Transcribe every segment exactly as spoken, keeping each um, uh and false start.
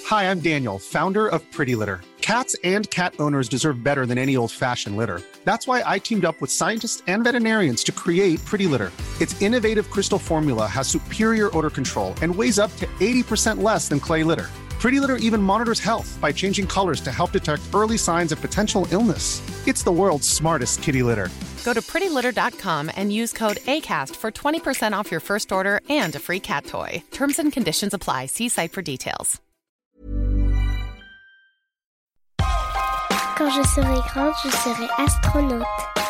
Hi, I'm Daniel, founder of Pretty Litter. Cats and cat owners deserve better than any old-fashioned litter. That's why I teamed up with scientists and veterinarians to create Pretty Litter. Its innovative crystal formula has superior odor control and weighs up to eighty percent less than clay litter. Pretty Litter even monitors health by changing colors to help detect early signs of potential illness. It's the world's smartest kitty litter. Go to pretty litter dot com and use code ACAST for twenty percent off your first order and a free cat toy. Terms and conditions apply. See site for details. Quand je serai grande, je serai astronaute.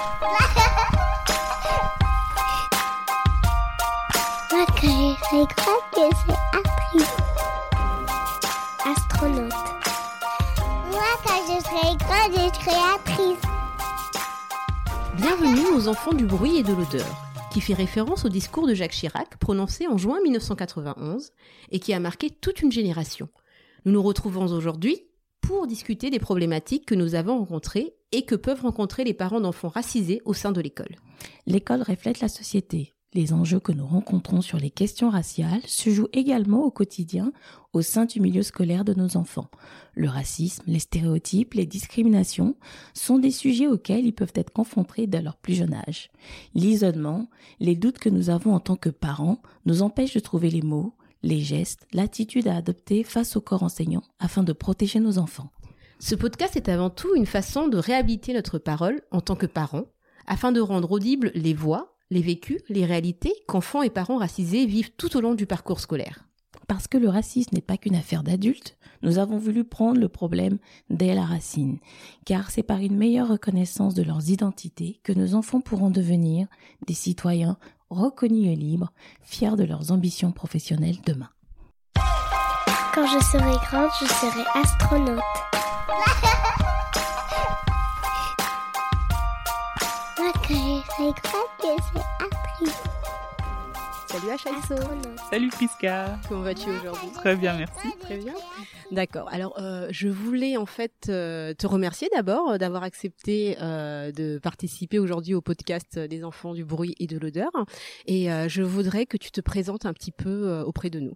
Moi, quand je serai grande, je serai actrice. Astronaute. Moi, quand je serai grande, je serai actrice. Bienvenue aux enfants du bruit et de l'odeur, qui fait référence au discours de Jacques Chirac prononcé en juin dix-neuf cent quatre-vingt-onze et qui a marqué toute une génération. Nous nous retrouvons aujourd'hui pour discuter des problématiques que nous avons rencontrées et que peuvent rencontrer les parents d'enfants racisés au sein de l'école. L'école reflète la société. Les enjeux que nous rencontrons sur les questions raciales se jouent également au quotidien au sein du milieu scolaire de nos enfants. Le racisme, les stéréotypes, les discriminations sont des sujets auxquels ils peuvent être confrontés dès leur plus jeune âge. L'isolement, les doutes que nous avons en tant que parents nous empêchent de trouver les mots, les gestes, l'attitude à adopter face au corps enseignant afin de protéger nos enfants. Ce podcast est avant tout une façon de réhabiliter notre parole en tant que parents, afin de rendre audibles les voix, les vécus, les réalités qu'enfants et parents racisés vivent tout au long du parcours scolaire. Parce que le racisme n'est pas qu'une affaire d'adultes, nous avons voulu prendre le problème dès la racine, car c'est par une meilleure reconnaissance de leurs identités que nos enfants pourront devenir des citoyens reconnus et libres, fiers de leurs ambitions professionnelles demain. Quand je serai grande, je serai astronaute. Moi, quand je serai grande, je serai actrice. Salut Achaïso. Salut Priska. Comment vas-tu aujourd'hui ? Très bien, merci. Très bien. D'accord. Alors, euh, je voulais en fait euh, te remercier d'abord euh, d'avoir accepté euh, de participer aujourd'hui au podcast des enfants du bruit et de l'odeur. Et euh, je voudrais que tu te présentes un petit peu euh, auprès de nous.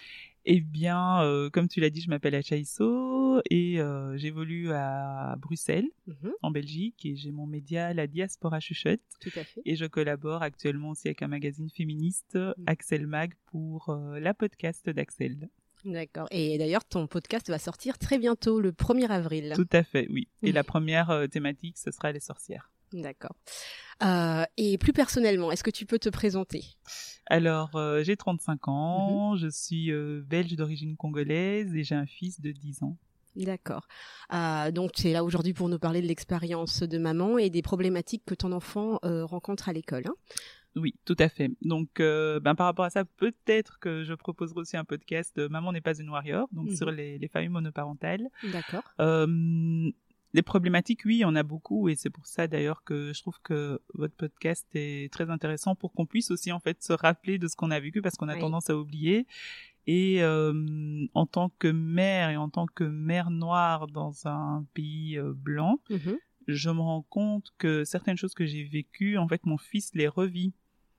Eh bien, euh, comme tu l'as dit, je m'appelle Achaïso et euh, j'évolue à Bruxelles, mm-hmm. en Belgique, et j'ai mon média La Diaspora Chuchote. Tout à fait. Et je collabore actuellement aussi avec un magazine féministe, mm. Axel Mag, pour euh, la podcast d'Axel. D'accord. Et d'ailleurs, ton podcast va sortir très bientôt, le premier avril. Tout à fait, oui. Et la première euh, thématique, ce sera les sorcières. D'accord. Euh, et plus personnellement, est-ce que tu peux te présenter ? Alors, euh, j'ai trente-cinq ans, mm-hmm. je suis euh, belge d'origine congolaise et j'ai un fils de dix ans. D'accord. Euh, donc, tu es là aujourd'hui pour nous parler de l'expérience de maman et des problématiques que ton enfant euh, rencontre à l'école, hein ? Oui, tout à fait. Donc, euh, ben, par rapport à ça, peut-être que je proposerai aussi un podcast euh, « Maman n'est pas une warrior », donc mm-hmm. sur les, les familles monoparentales. D'accord. Euh, les problématiques, oui, il y en a beaucoup, et c'est pour ça d'ailleurs que je trouve que votre podcast est très intéressant pour qu'on puisse aussi en fait se rappeler de ce qu'on a vécu, parce qu'on a oui. tendance à oublier. Et euh, en tant que mère et en tant que mère noire dans un pays euh, blanc, mm-hmm. je me rends compte que certaines choses que j'ai vécues, en fait, mon fils les revit.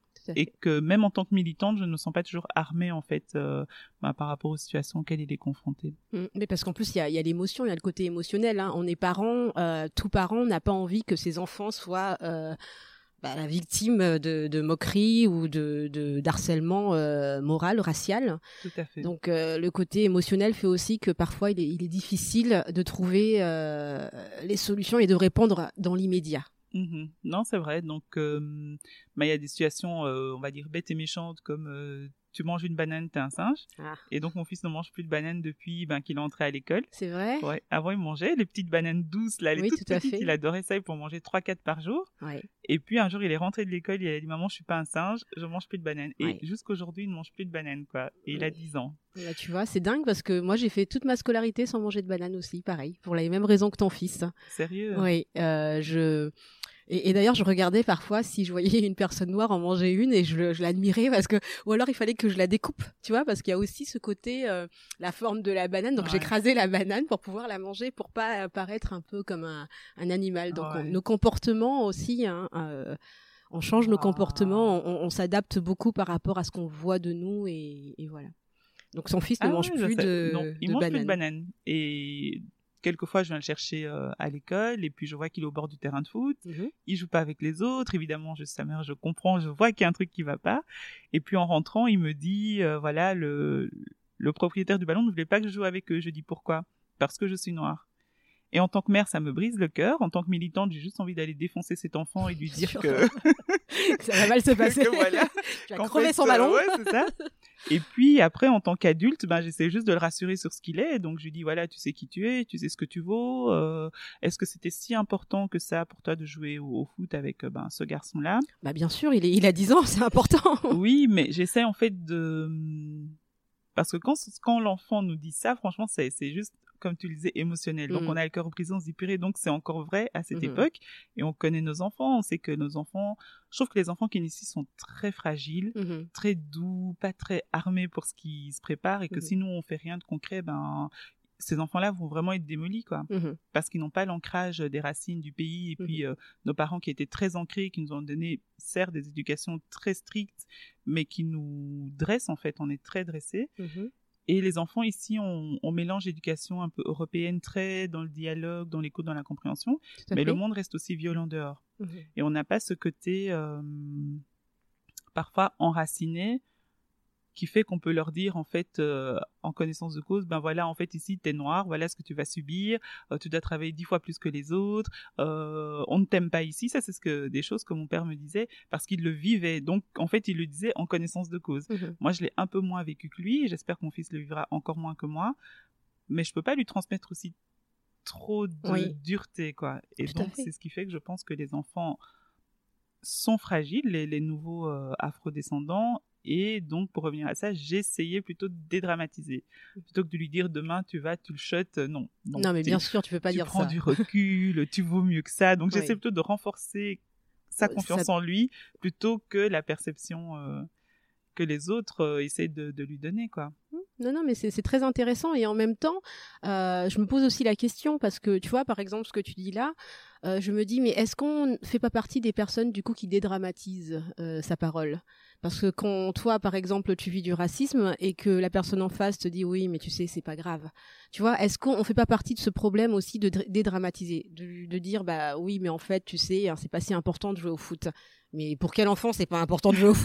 Et que même en tant que militante, je ne me sens pas toujours armée en fait euh, bah, par rapport aux situations auxquelles il est confronté. Mmh, mais parce qu'en plus il y a, y a l'émotion, il y a le côté émotionnel. Hein. On est parents, euh, tout parent n'a pas envie que ses enfants soient euh, bah, la victime de, de moqueries ou de, de d'harcèlement euh, moral, racial. Tout à fait. Donc euh, le côté émotionnel fait aussi que parfois il est, il est difficile de trouver euh, les solutions et de répondre dans l'immédiat. Mmh. Non, c'est vrai. Donc, euh, bah, y a des situations, euh, on va dire, bêtes et méchantes, comme euh, tu manges une banane, t'es un singe. Ah. Et donc, mon fils ne mange plus de banane depuis ben, qu'il est entré à l'école. C'est vrai ? Ouais. Avant, il mangeait les petites bananes douces, là, les oui, toutes tout petites. Il adorait ça, pour manger trois quatre par jour. Ouais. Et puis, un jour, il est rentré de l'école, il a dit « Maman, je suis pas un singe, je mange plus de bananes. » Ouais. Et jusqu'aujourd'hui, il ne mange plus de bananes, quoi. Et il a dix ans. Bah, tu vois, c'est dingue parce que moi, j'ai fait toute ma scolarité sans manger de bananes aussi, pareil, pour les mêmes raisons que ton fils. Sérieux ? Oui, euh, je... Et, et d'ailleurs, je regardais parfois si je voyais une personne noire en manger une et je, je l'admirais parce que, ou alors il fallait que je la découpe, tu vois, parce qu'il y a aussi ce côté, euh, la forme de la banane. Donc ouais. j'écrasais la banane pour pouvoir la manger, pour pas paraître un peu comme un, un animal. Donc ouais. on, nos comportements aussi, hein, euh, on change nos ah. comportements, on, on s'adapte beaucoup par rapport à ce qu'on voit de nous et, et voilà. Donc son fils ne ah, mange ouais, plus de, non, il de mange bananes. plus de bananes. Et quelquefois, je viens le chercher euh, à l'école et puis je vois qu'il est au bord du terrain de foot. Mm-hmm. Il joue pas avec les autres. Évidemment, je suis sa mère, je comprends, je vois qu'il y a un truc qui va pas. Et puis en rentrant, il me dit, euh, voilà, le, le propriétaire du ballon ne voulait pas que je joue avec eux. Je dis pourquoi ? Parce que je suis noire. Et en tant que mère, ça me brise le cœur. En tant que militante, j'ai juste envie d'aller défoncer cet enfant et lui dire que ça va mal se passer. que voilà, tu vas crever son ballon. Ouais, c'est ça. Et puis après, en tant qu'adulte, ben j'essaie juste de le rassurer sur ce qu'il est. Donc je lui dis voilà, tu sais qui tu es, tu sais ce que tu vaux. Euh, est-ce que c'était si important que ça pour toi de jouer au, au foot avec ben ce garçon-là ? Bah bien sûr, il est, il a dix ans, c'est important. Oui, mais j'essaie en fait de parce que quand quand l'enfant nous dit ça, franchement, c'est c'est juste comme tu le disais, émotionnel. Donc, mmh. on a le cœur brisé, on se dit purée. Donc, c'est encore vrai à cette mmh. époque. Et on connaît nos enfants. On sait que nos enfants... Je trouve que les enfants qui naissent ici sont très fragiles, mmh. très doux, pas très armés pour ce qui se prépare. Et que mmh. si nous, on fait rien de concret, ben... ces enfants-là vont vraiment être démolis, quoi. Mmh. Parce qu'ils n'ont pas l'ancrage des racines du pays. Et puis, mmh. euh, nos parents qui étaient très ancrés, qui nous ont donné, certes, des éducations très strictes, mais qui nous dressent, en fait. On est très dressés. Mmh. Et les enfants ici, on, on mélange l'éducation un peu européenne, très dans le dialogue, dans l'écoute, dans la compréhension. Mais fait. Le monde reste aussi violent dehors. Mmh. Et on n'a pas ce côté euh, parfois enraciné qui fait qu'on peut leur dire, en fait, euh, en connaissance de cause, ben voilà, en fait, ici, t'es noir, voilà ce que tu vas subir, euh, tu dois travailler dix fois plus que les autres, euh, on ne t'aime pas ici. Ça, c'est ce que, des choses que mon père me disait, parce qu'il le vivait. Donc, en fait, il le disait en connaissance de cause. Mmh. Moi, je l'ai un peu moins vécu que lui, et j'espère que mon fils le vivra encore moins que moi, mais je peux pas lui transmettre aussi trop de oui. dureté, quoi. Et Tout donc, c'est ce qui fait que je pense que les enfants sont fragiles, les, les nouveaux euh, afrodescendants. Et donc, pour revenir à ça, j'essayais plutôt de dédramatiser. Plutôt que de lui dire, demain, tu vas, tu le shottes. Non. Donc, non, mais bien sûr, tu peux pas dire ça. Tu prends du recul, tu vaux mieux que ça. Donc, oui. j'essaie plutôt de renforcer sa confiance ça... en lui, plutôt que la perception euh, que les autres euh, essaient de, de lui donner, quoi. Non, non, mais c'est, c'est très intéressant. Et en même temps, euh, je me pose aussi la question, parce que, tu vois, par exemple, ce que tu dis là, euh, je me dis, mais est-ce qu'on ne fait pas partie des personnes, du coup, qui dédramatisent euh, sa parole ? Parce que quand toi, par exemple, tu vis du racisme et que la personne en face te dit oui, mais tu sais, c'est pas grave. Tu vois, est-ce qu'on fait pas partie de ce problème aussi de dédramatiser, de, de dire bah oui, mais en fait, tu sais, hein, c'est pas si important de jouer au foot. Mais pour quel enfant, c'est pas important de jouer au foot ?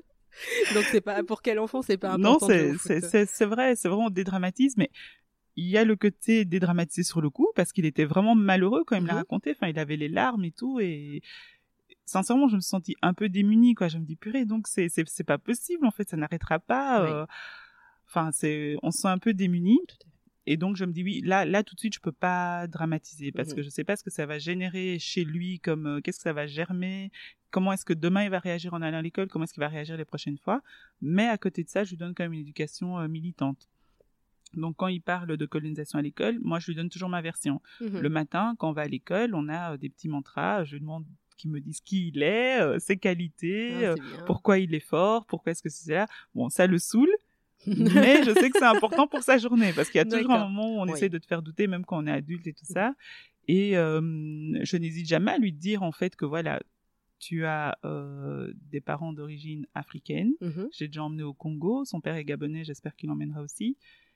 Donc c'est pas pour quel enfant, c'est pas important. Non, c'est de jouer au foot. c'est c'est c'est vrai, c'est vraiment on dédramatise, mais il y a le côté dédramatisé sur le coup parce qu'il était vraiment malheureux quand il me mm-hmm. l'a raconté. Enfin, il avait les larmes et tout et sincèrement, je me suis sentie un peu démunie, quoi. Je me dis, purée, donc c'est, c'est, c'est pas possible, en fait, ça n'arrêtera pas. Oui. Euh... Enfin, c'est, on se sent un peu démunie. Et donc, je me dis, oui, là, là, tout de suite, je peux pas dramatiser parce mmh. que je sais pas ce que ça va générer chez lui, comme, euh, qu'est-ce que ça va germer, comment est-ce que demain il va réagir en allant à l'école, comment est-ce qu'il va réagir les prochaines fois. Mais à côté de ça, je lui donne quand même une éducation euh, militante. Donc, quand il parle de colonisation à l'école, moi, je lui donne toujours ma version. Mmh. Le matin, quand on va à l'école, on a euh, des petits mantras. Je lui demande qui me disent qui il est, euh, ses qualités, ah, euh, pourquoi il est fort, pourquoi est-ce que c'est là. Bon, ça le saoule, mais je sais que c'est important pour sa journée, parce qu'il y a toujours D'accord. un moment où on oui. essaie de te faire douter, même quand on est adulte et tout ça. Et euh, je n'hésite jamais à lui dire, en fait, que voilà, tu as euh, des parents d'origine africaine. Mm-hmm. J'ai déjà emmené au Congo. Son père est gabonais, j'espère qu'il l'emmènera aussi.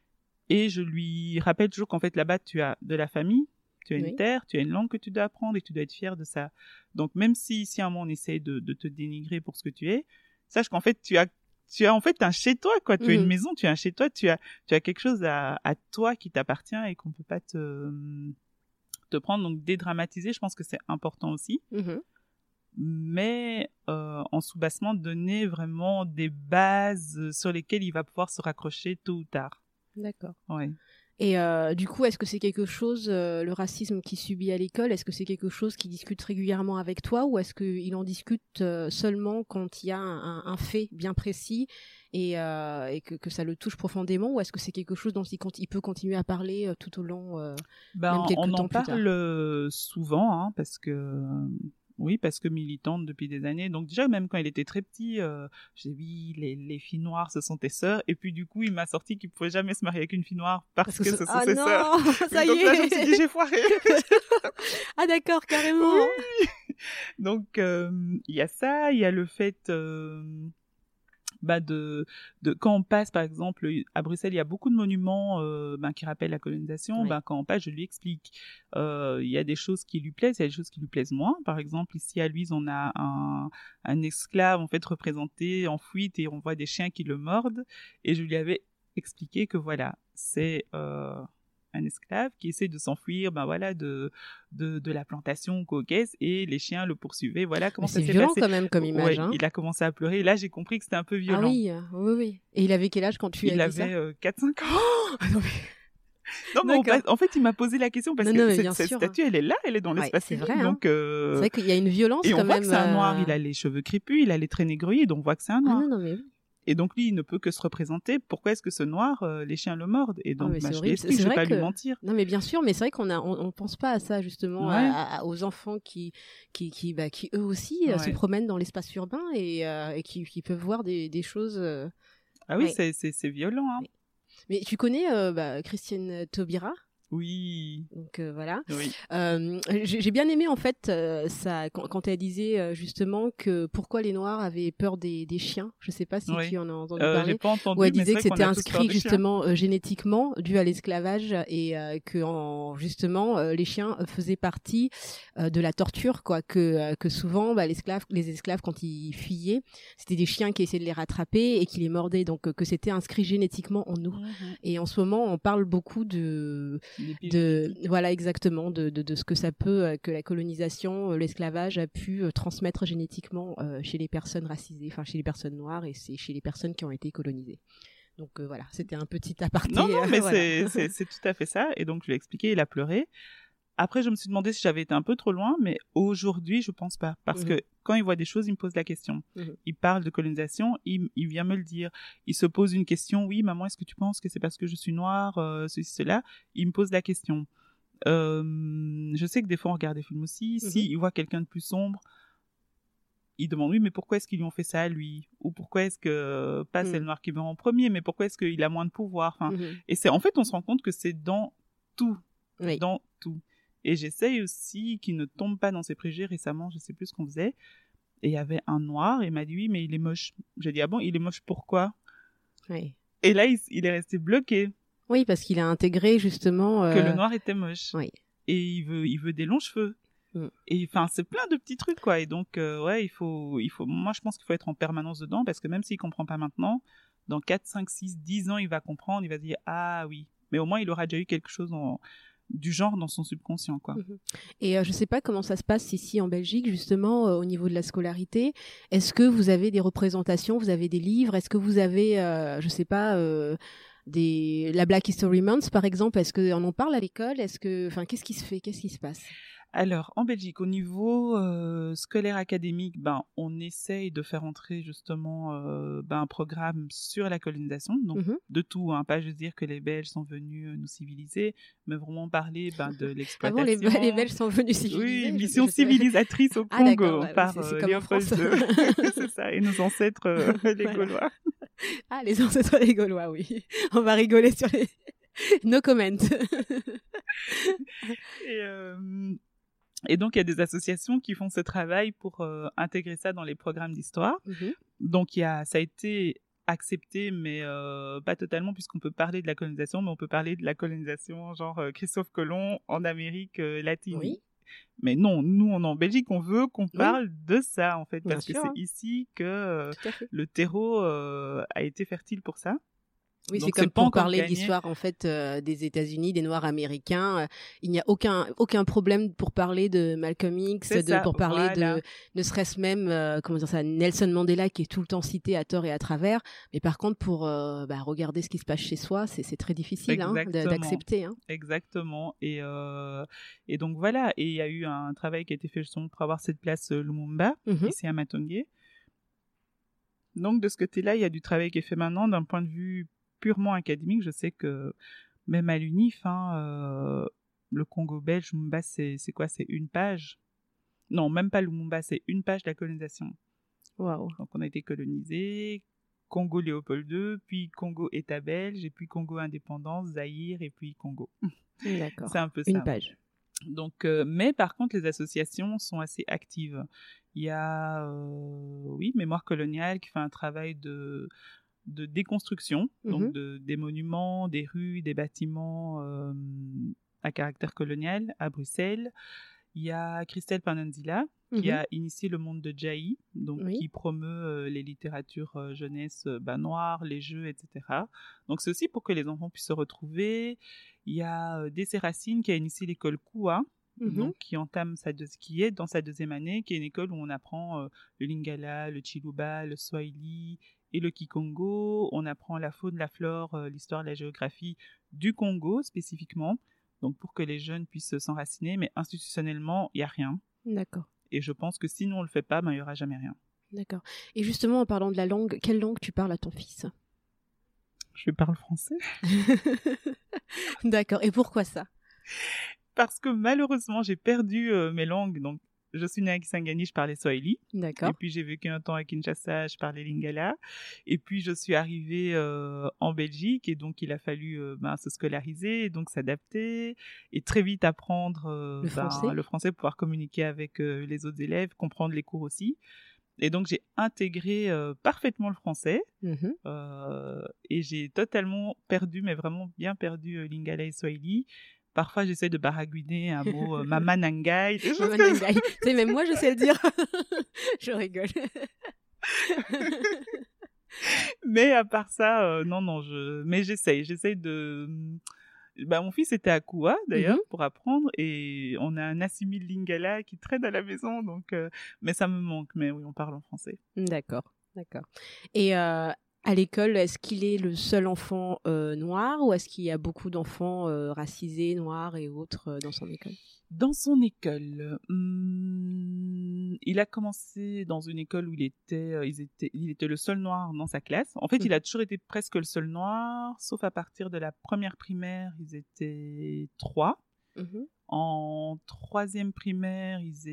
Et je lui rappelle toujours qu'en fait, là-bas, tu as de la famille, tu as une oui. terre, tu as une langue que tu dois apprendre et tu dois être fier de ça. Donc, même si, si à un moment on essaye de, de te dénigrer pour ce que tu es, sache qu'en fait, tu as, tu as en fait un chez-toi, quoi. Tu mmh. as une maison, tu as un chez-toi, tu as, tu as quelque chose à, à toi qui t'appartient et qu'on peut pas te, te prendre. Donc, dédramatiser, je pense que c'est important aussi. Mmh. Mais, euh, en sous-bassement, donner vraiment des bases sur lesquelles il va pouvoir se raccrocher tôt ou tard. D'accord. Ouais. Et euh, du coup, est-ce que c'est quelque chose, euh, le racisme qu'il subit à l'école, est-ce que c'est quelque chose qu'il discute régulièrement avec toi ou est-ce qu'il en discute euh, seulement quand il y a un, un fait bien précis et, euh, et que, que ça le touche profondément ou est-ce que c'est quelque chose dont il, il peut continuer à parler euh, tout au long, euh, ben, même quelques on temps en plus tard. parle souvent, hein, parce que... Oui, parce que militante depuis des années. Donc déjà, même quand il était très petit, euh, je disais oui, les, les filles noires, ce sont tes sœurs. Et puis du coup, il m'a sorti qu'il ne pouvait jamais se marier avec une fille noire parce, parce que, que ce sont ah ses non, sœurs. Ça oui, y donc est. là, je me suis dit, j'ai foiré. Ah d'accord, carrément. Oui. Donc, il euh, y a ça, il y a le fait... Euh, bah de de quand on passe par exemple à Bruxelles, il y a beaucoup de monuments euh, bah, qui rappellent la colonisation. Ouais. Bah quand on passe, je lui explique. Euh, il y a des choses qui lui plaisent, il y a des choses qui lui plaisent moins. Par exemple, ici à Luynes, on a un un esclave en fait représenté en fuite et on voit des chiens qui le mordent. Et je lui avais expliqué que voilà, c'est euh, un esclave qui essaie de s'enfuir, ben voilà, de de de la plantation caucaise et les chiens le poursuivaient. Voilà comment mais ça s'est passé. C'est violent quand même comme image. Ouais, hein. Il a commencé à pleurer. Et là, j'ai compris que c'était un peu violent. Ah oui, oui, oui. Et il avait quel âge quand tu il as dit ça? Il avait euh, quatre cinq ans. Oh non, mais... Non, mais on, en fait, il m'a posé la question parce non, que non, cette, cette statue, elle est là, elle est dans l'espace ouais, public. C'est vrai, donc, euh... c'est vrai qu'il y a une violence et quand on voit même. que c'est un noir, euh... il a les cheveux crépus, il a les traits négriers, donc on voit que c'est un noir. Ah, non, non, mais oui. Et donc lui, il ne peut que se représenter. Pourquoi est-ce que ce noir, euh, les chiens le mordent? Et donc, ah, bah, je lui explique, je ne vais pas que... lui mentir. Non, mais bien sûr, mais c'est vrai qu'on a, on, on pense pas à ça justement, ouais. à, à, aux enfants qui, qui, qui, bah, qui eux aussi ouais. euh, se promènent dans l'espace urbain et, euh, et qui, qui peuvent voir des, des choses. Euh... Ah oui, ouais. c'est, c'est, c'est violent. Hein. Mais tu connais euh, bah, Christiane Taubira? Oui. Donc euh, voilà. Oui. Euh, j'ai bien aimé en fait euh, ça quand, quand elle disait euh, justement que pourquoi les Noirs avaient peur des, des chiens. Je sais pas si oui. tu en as entendu euh, parler. J'ai pas entendu. Où elle disait que c'était inscrit justement euh, génétiquement dû à l'esclavage et euh, que en, justement euh, les chiens faisaient partie euh, de la torture quoi. Que euh, que souvent bah, l'esclave, les esclaves quand ils fuyaient, c'était des chiens qui essayaient de les rattraper et qui les mordaient. Donc euh, que c'était inscrit génétiquement en nous. Mm-hmm. Et en ce moment on parle beaucoup de de voilà exactement de, de de ce que ça peut euh, que la colonisation euh, l'esclavage a pu euh, transmettre génétiquement euh, chez les personnes racisées enfin chez les personnes noires et c'est chez les personnes qui ont été colonisées. Donc euh, voilà, c'était un petit aparté. Non non mais voilà. c'est c'est c'est tout à fait ça et donc je lui ai expliqué, il a pleuré. Après je me suis demandé si j'avais été un peu trop loin, mais aujourd'hui je pense pas parce mmh. que quand il voit des choses, il me pose la question. Mmh. Il parle de colonisation, il, il vient me le dire. Il se pose une question, oui maman, est-ce que tu penses que c'est parce que je suis noire, euh, ceci, cela. Il me pose la question. Euh, je sais que des fois on regarde des films aussi, mmh. si il voit quelqu'un de plus sombre, il demande oui mais pourquoi est-ce qu'ils lui ont fait ça à lui, ou pourquoi est-ce que pas mmh. c'est le noir qui meurt en premier, mais pourquoi est-ce qu'il a moins de pouvoir, enfin, mmh. et c'est en fait on se rend compte que c'est dans tout, oui. dans tout. Et j'essaye aussi qu'il ne tombe pas dans ses préjugés. Récemment, je sais plus ce qu'on faisait. Et il y avait un noir, et il m'a dit, oui, mais il est moche. J'ai dit, ah bon, il est moche pourquoi? Oui. Et là, il, il est resté bloqué. Oui, parce qu'il a intégré, justement... Euh... que le noir était moche. Oui. Et il veut, il veut des longs cheveux. Mm. Et enfin, c'est plein de petits trucs, quoi. Et donc, euh, ouais, il faut, il faut... Moi, je pense qu'il faut être en permanence dedans, parce que même s'il comprend pas maintenant, dans quatre, cinq, six, dix ans, il va comprendre, il va se dire, ah oui. Mais au moins, il aura déjà eu quelque chose en... du genre dans son subconscient, quoi. Et euh, je sais pas comment ça se passe ici en Belgique, justement, euh, au niveau de la scolarité. Est-ce que vous avez des représentations, vous avez des livres, est-ce que vous avez, euh, je sais pas, euh, des la Black History Month, par exemple, est-ce qu'on en parle à l'école? Est-ce que, enfin, qu'est-ce qui se fait? Qu'est-ce qui se passe? Alors, en Belgique, au niveau euh, scolaire académique, ben, on essaye de faire entrer justement euh, ben, un programme sur la colonisation, donc mm-hmm. de tout, hein, pas juste dire que les Belges sont venus nous civiliser, mais vraiment parler ben, de l'exploitation. Ah bon, les, les Belges sont venus civiliser? Oui, mission je, je civilisatrice au ah, Congo ouais, par c'est, c'est euh, Léopold deux. C'est ça, et nos ancêtres, euh, les voilà. Gaulois. Ah, les ancêtres des Gaulois, oui. On va rigoler sur les... No comment. et... Euh... Et donc, il y a des associations qui font ce travail pour euh, intégrer ça dans les programmes d'histoire. Mm-hmm. Donc, il y a, ça a été accepté, mais euh, pas totalement, puisqu'on peut parler de la colonisation, mais on peut parler de la colonisation, genre euh, Christophe Colomb en Amérique euh, latine. Oui. Mais non, nous, on, en Belgique, on veut qu'on parle oui. de ça, en fait, parce Bien que sûr. C'est ici que euh, le terreau euh, a été fertile pour ça. Oui, donc, c'est comme c'est pour parler de l'histoire en fait euh, des États-Unis, des Noirs américains. Euh, il n'y a aucun aucun problème pour parler de Malcolm X, de, ça, pour parler voilà. de ne serait-ce même euh, comment dire ça, Nelson Mandela qui est tout le temps cité à tort et à travers. Mais par contre, pour euh, bah, regarder ce qui se passe chez soi, c'est, c'est très difficile hein, d'accepter. Hein. Exactement. Et euh, et donc voilà. Et il y a eu un travail qui a été fait justement pour avoir cette place euh, Lumumba mm-hmm. ici à Matongé. Donc de ce côté-là, il y a du travail qui est fait maintenant d'un point de vue purement académique. Je sais que même à l'U N I F, hein, euh, le Congo belge, Lumumba, c'est, c'est quoi? C'est une page? Non, même pas Lumumba, c'est une page de la colonisation. Wow. Donc on a été colonisé, Congo Léopold deux, puis Congo État belge, et puis Congo indépendance, Zaïre, et puis Congo. D'accord. C'est un peu ça. Une page. Donc, euh, mais par contre, les associations sont assez actives. Il y a, euh, oui, Mémoire coloniale qui fait un travail de, de déconstruction, mm-hmm. donc de, des monuments, des rues, des bâtiments euh, à caractère colonial à Bruxelles. Il y a Christelle Pananzila qui mm-hmm. a initié le monde de Djaï, donc oui. qui promeut euh, les littératures euh, jeunesse euh, bah, noires, les jeux, et cetera. Donc c'est aussi pour que les enfants puissent se retrouver. Il y a euh, Dessé Racine qui a initié l'école Koua, mm-hmm. donc qui entame sa deux... qui est dans sa deuxième année, qui est une école où on apprend euh, le Lingala, le Chiluba, le Swahili et le Kikongo. On apprend la faune, la flore, euh, l'histoire, la géographie du Congo spécifiquement. Donc pour que les jeunes puissent s'enraciner, mais institutionnellement, il n'y a rien. D'accord. Et je pense que si nous, on ne le fait pas, ben, il n'y aura jamais rien. D'accord. Et justement, en parlant de la langue, quelle langue tu parles à ton fils ? Je parle français. D'accord. Et pourquoi ça ? Parce que malheureusement, j'ai perdu euh, mes langues. Donc, je suis née à Kisangani, je parlais Swahili. D'accord. Et puis, j'ai vécu un temps à Kinshasa, je parlais Lingala. Et puis, je suis arrivée euh, en Belgique et donc, il a fallu euh, ben, se scolariser, donc s'adapter et très vite apprendre euh, le, ben, français. le français, pouvoir communiquer avec euh, les autres élèves, comprendre les cours aussi. Et donc, j'ai intégré euh, parfaitement le français mmh. euh, et j'ai totalement perdu, mais vraiment bien perdu euh, Lingala et Swahili. Parfois, j'essaie de baragouiner un mot euh, Mama Nangai. Mama Nangai. Tu sais, même moi, je sais le dire. Je rigole. Mais à part ça, euh, non, non, je... mais j'essaye. J'essaye de... Bah, mon fils était à Koua, d'ailleurs, mm-hmm. pour apprendre. Et on a un assimile Lingala qui traîne à la maison. Donc, euh... Mais ça me manque. Mais oui, on parle en français. D'accord, d'accord. Et... Euh... À l'école, est-ce qu'il est le seul enfant euh, noir ou est-ce qu'il y a beaucoup d'enfants euh, racisés, noirs et autres euh, dans son école ? Dans son école, hum, il a commencé dans une école où il était, euh, ils étaient, il était le seul noir dans sa classe. En fait, mmh. il a toujours été presque le seul noir, sauf à partir de la première primaire, ils étaient trois. Mmh. En troisième primaire, ils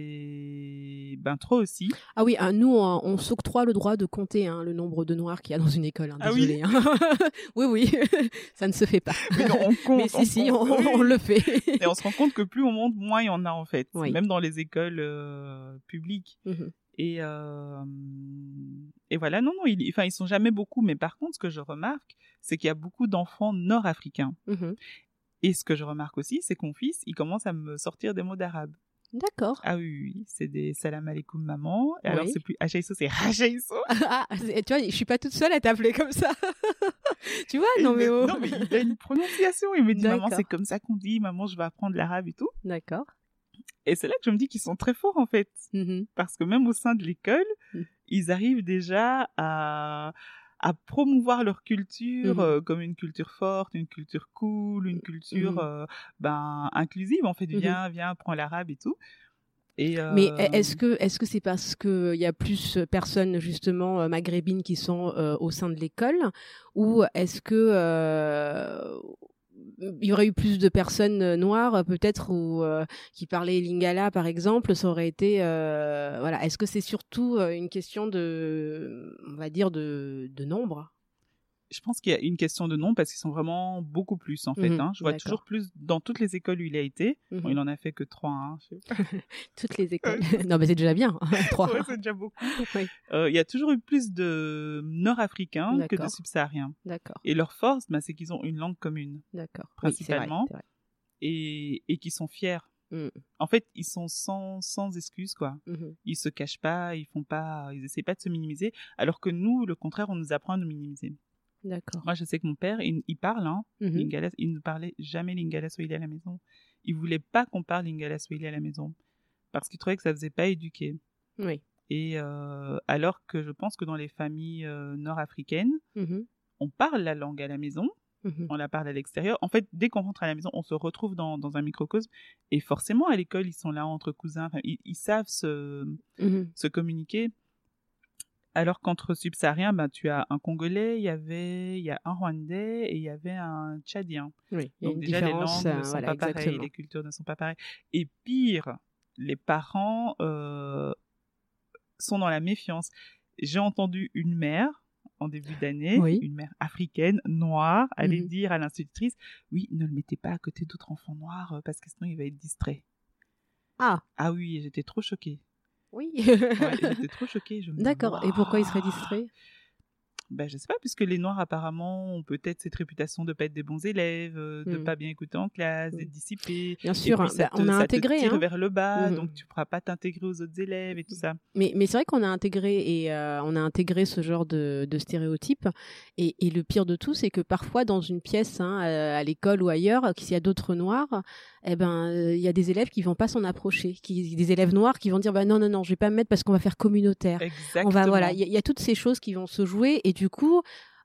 étaient ben trois aussi. Ah oui, hein, nous on, on s'octroie le droit de compter hein, le nombre de noirs qu'il y a dans une école. Hein, désolé. Ah oui, hein. oui, oui, ça ne se fait pas. Mais non, on compte. Mais si, on si, compte. on, Oui. on le fait. Et on se rend compte que plus on monte, moins il y en a en fait. Oui. Même dans les écoles euh, publiques. Mm-hmm. Et euh, et voilà, non, non, ils, enfin ils sont jamais beaucoup. Mais par contre, ce que je remarque, c'est qu'il y a beaucoup d'enfants nord-africains. Mm-hmm. Et ce que je remarque aussi, c'est que mon fils, il commence à me sortir des mots d'arabe. D'accord. Ah oui, oui, c'est des salam alaikum maman. Et oui. alors, c'est plus Hachaïso, c'est Hachaïso. Ah, tu vois, je suis pas toute seule à t'appeler comme ça. Tu vois, non mais, oh. non mais il a une prononciation. Il me dit, D'accord. Maman, c'est comme ça qu'on dit. Maman, je vais apprendre l'arabe et tout. D'accord. Et c'est là que je me dis qu'ils sont très forts, en fait. Mm-hmm. Parce que même au sein de l'école, mm. ils arrivent déjà à... à promouvoir leur culture mmh. euh, comme une culture forte, une culture cool, une culture mmh. euh, ben inclusive en fait. Mmh. Viens, viens, apprends l'arabe et tout. Et euh... Mais est-ce que est-ce que c'est parce que il y a plus de personnes justement euh, maghrébines qui sont euh, au sein de l'école, ou est-ce que euh, il y aurait eu plus de personnes noires peut-être ou euh, qui parlaient lingala par exemple, ça aurait été euh, voilà, est-ce que c'est surtout une question de on va dire de de nombre? Je pense qu'il y a une question de nombre parce qu'ils sont vraiment beaucoup plus en fait. Mmh, hein. Je vois d'accord. toujours plus dans toutes les écoles où il a été. Mmh. Bon, il en a fait que trois. Hein, je sais pas. Toutes les écoles. Non, mais c'est déjà bien. Trois. Ouais, c'est déjà beaucoup. Oui. Euh, il y a toujours eu plus de Nord-Africains d'accord. que de Subsahariens. D'accord. Et leur force, bah, c'est qu'ils ont une langue commune. D'accord. Principalement. Oui, c'est vrai, c'est vrai. Et et qu'ils sont fiers. Mmh. En fait, ils sont sans sans excuses quoi. Mmh. Ils se cachent pas, ils font pas, ils essaient pas de se minimiser. Alors que nous, le contraire, on nous apprend à nous minimiser. D'accord. Moi, je sais que mon père, il, il parle, hein, mm-hmm. Lingala, il ne parlait jamais Lingala Swahili à la maison. Il voulait pas qu'on parle Lingala Swahili à la maison parce qu'il trouvait que ça faisait pas éduquer. Oui. Et euh, alors que je pense que dans les familles euh, nord-africaines, mm-hmm. on parle la langue à la maison, mm-hmm. on la parle à l'extérieur. En fait, dès qu'on rentre à la maison, on se retrouve dans, dans un microcosme. Et forcément, à l'école, ils sont là entre cousins. Enfin, ils, ils savent se, mm-hmm. se communiquer. Alors qu'entre subsahariens, ben, tu as un Congolais, il y avait, il y a un Rwandais et il y avait un Tchadien. Oui, il y a donc une déjà les langues euh, ne sont voilà, pas exactement. pareilles, les cultures ne sont pas pareilles. Et pire, les parents euh, sont dans la méfiance. J'ai entendu une mère en début d'année, Oui. une mère africaine, noire, allait Mhm. dire à l'institutrice, oui, ne le mettez pas à côté d'autres enfants noirs euh, parce que sinon il va être distrait. Ah, Ah oui, et j'étais trop choquée. oui. Ouais, j'étais trop choquée. Je me dis, D'accord. Et pourquoi il serait waouh. distrait? Ben, je sais pas, puisque les Noirs, apparemment, ont peut-être cette réputation de pas être des bons élèves, euh, de Mm. pas bien écouter en classe, Mm. d'être dissipés. Bien Et sûr, puis, hein. ça Bah, te, on a ça intégré, te tire hein. vers le bas, Mhm. donc tu pourras pas t'intégrer aux autres élèves et tout ça. Mais, mais c'est vrai qu'on a intégré et euh, on a intégré ce genre de, de stéréotypes. Et, et le pire de tout, c'est que parfois dans une pièce, hein, à, à l'école ou ailleurs, s'il y a d'autres noirs, eh ben il y a des élèves qui vont pas s'en approcher, qui, des élèves noirs qui vont dire bah non non non, je vais pas me mettre parce qu'on va faire communautaire. Exactement. On va voilà, il y, a- il y a toutes ces choses qui vont se jouer et du coup.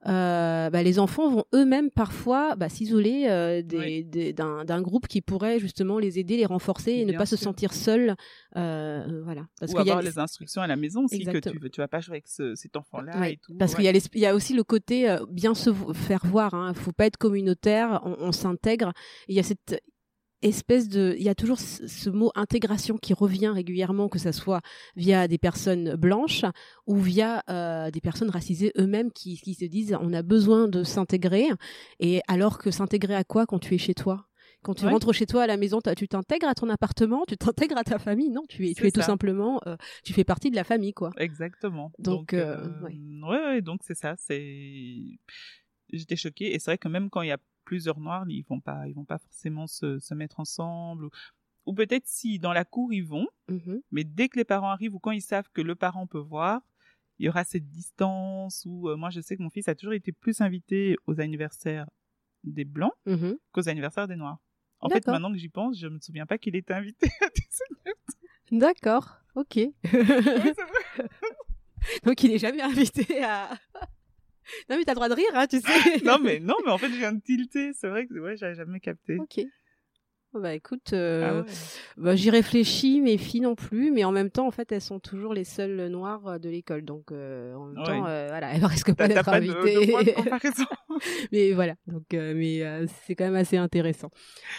Euh, bah, les enfants vont eux-mêmes parfois bah, s'isoler euh, des, Oui. des- d'un, d'un groupe qui pourrait justement les aider, les renforcer et ne Bien pas se sûr. sentir seuls. Euh, voilà. Parce Ou qu'il y a avoir les- les instructions à la maison aussi, Exactement. que tu, tu vas pas jouer avec ce, cet enfant-là Ouais, et tout. parce Ouais. qu'il y a, l'esp- il y a aussi le côté euh, bien se vo- faire voir. Hein. Faut pas être communautaire, on, on s'intègre. Il y a cette espèce de, il y a toujours ce, ce mot intégration qui revient régulièrement, que ça soit via des personnes blanches ou via euh, des personnes racisées eux-mêmes qui, qui se disent on a besoin de s'intégrer. Et alors que s'intégrer à quoi quand tu es chez toi? Quand tu Ouais. rentres chez toi à la maison, t'as- tu t'intègres à ton appartement, tu t'intègres à ta famille, non? Tu es, tu C'est es tout ça. simplement, euh, tu fais partie de la famille, quoi. Exactement. Donc, Donc, euh, euh, ouais. ouais, ouais, donc c'est ça. C'est, j'étais choquée. Et c'est vrai que même quand il y a plusieurs noirs, ils vont pas, ils vont pas forcément se, se mettre ensemble. Ou, ou peut-être si dans la cour ils vont, Mhm. mais dès que les parents arrivent ou quand ils savent que le parent peut voir, il y aura cette distance. Ou euh, moi, je sais que mon fils a toujours été plus invité aux anniversaires des blancs Mhm. qu'aux anniversaires des noirs. En fait, D'accord. maintenant que j'y pense, je me souviens pas qu'il était invité à des D'accord, ok. Oui, c'est vrai. Donc il est jamais invité à. Non mais t'as le droit de rire, hein, tu sais. non mais non mais en fait je viens de tilter, c'est vrai que ouais, j'avais jamais capté. Ok. Oh, bah écoute, euh, Ah ouais. bah, j'y réfléchis, mes filles non plus, mais en même temps, en fait, elles sont toujours les seules noires de l'école, donc euh, en même Ouais. temps, euh, voilà, elles risquent pas T'as, t'as d'être pas de, invitées. de point de comparaison. mais voilà, donc euh, mais euh, c'est quand même assez intéressant.